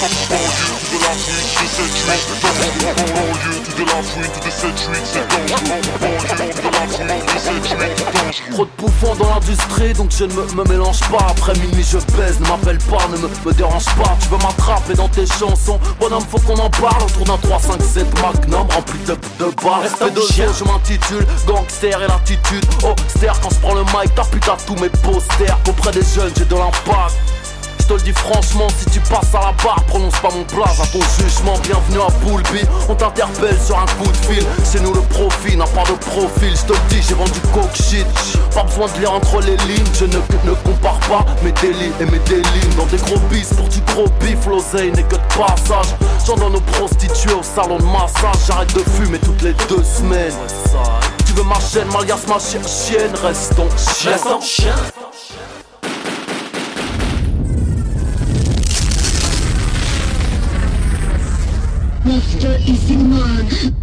Trop de bouffons dans l'industrie, donc je ne me mélange pas. Après minuit je pèse, ne m'appelle pas, ne me dérange pas. Tu veux m'attraper dans tes chansons, bonhomme faut qu'on en parle. Autour d'un 357 Magnum rempli de barres. Respect de jeu, je m'intitule Gangster et l'attitude austère. Quand je prends le mic, t'as putain tous mes posters. Auprès des jeunes j'ai de l'impact. Je te le dis franchement, si tu passes à la barre, prononce pas mon blaze à ton jugement. Bienvenue à Poulby, on t'interpelle sur un coup de fil. C'est nous le profil, n'a pas de profil. Je te le dis, j'ai vendu coke shit. Pas besoin de lire entre les lignes, je ne compare pas mes délits et mes délits. Dans des gros bis pour du gros bif, l'oseille n'est que de passage. J'en donne aux prostituées au salon de massage. J'arrête de fumer toutes les 2 semaines. Tu veux ma chaîne, Malias ma chienne, restons chien. Mr. Easy Man.